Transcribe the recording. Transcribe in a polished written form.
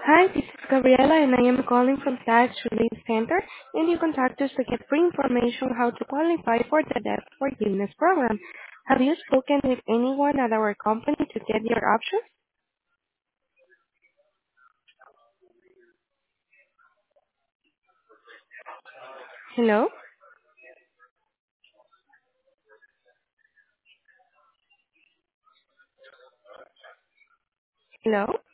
Hi, this is Gabriela, and I am calling from Tax Relief Center, and you contact us to get free information on how to qualify for the debt forgiveness program. Have you spoken with anyone at our company to get your options? Hello? Hello?